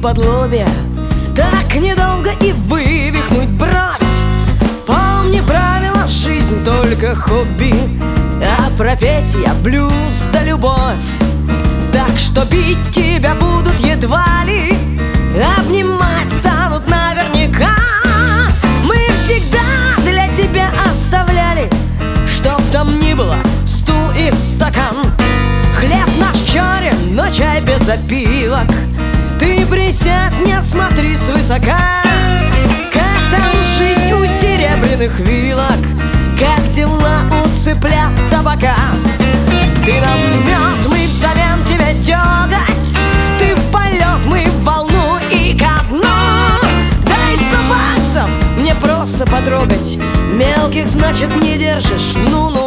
из-под лобья, так недолго и вывихнуть бровь. Помни правила, жизнь только хобби, а профессия блюз да любовь. Так что бить тебя будут едва ли, обнимать станут наверняка. Мы всегда для тебя оставляли, чтоб там ни было, стул и стакан. Хлеб наш черен, но чай без опилок. Ты присядь, не смотри свысока. Как там жизнь у серебряных вилок, как дела у цыплят табака. Ты нам мед, мы взамен тебя дёготь. Ты в полет, мы в волну и ко дну. Дай 100 баксов, мне просто потрогать. Мелких, значит, не держишь, ну-ну.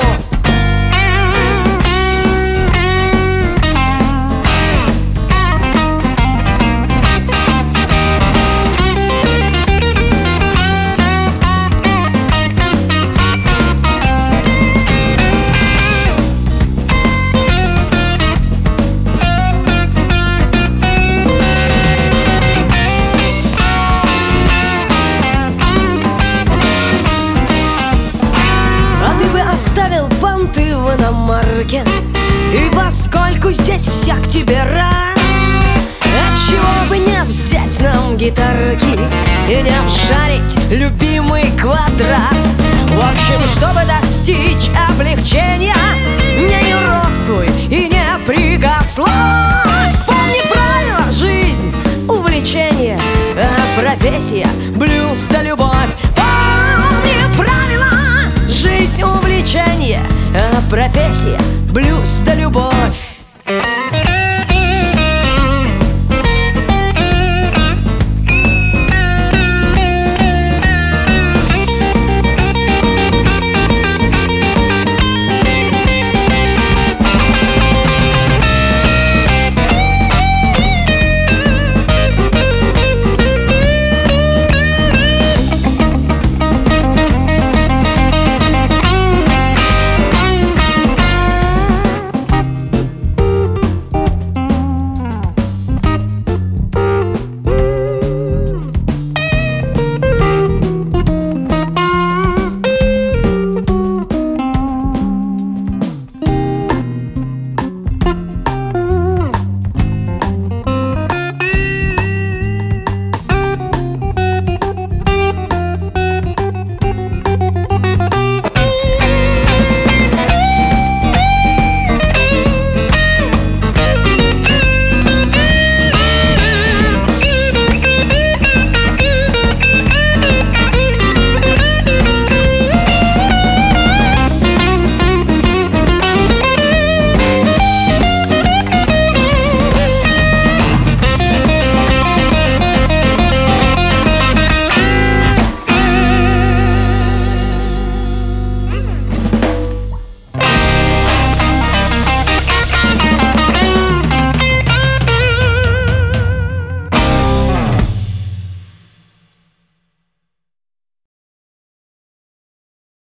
Оставил банты в иномарке, и поскольку здесь всяк тебе рад, отчего бы не взять нам гитарки и не обшарить любимый квадрат. В общем, чтобы достичь облегчения, не юродствуй и не прикословь. Помни правила, жизнь — увлечение, а профессия — блюз да любовь. Помни правила, жизнь — увлечение, а профессия — блюз да любовь.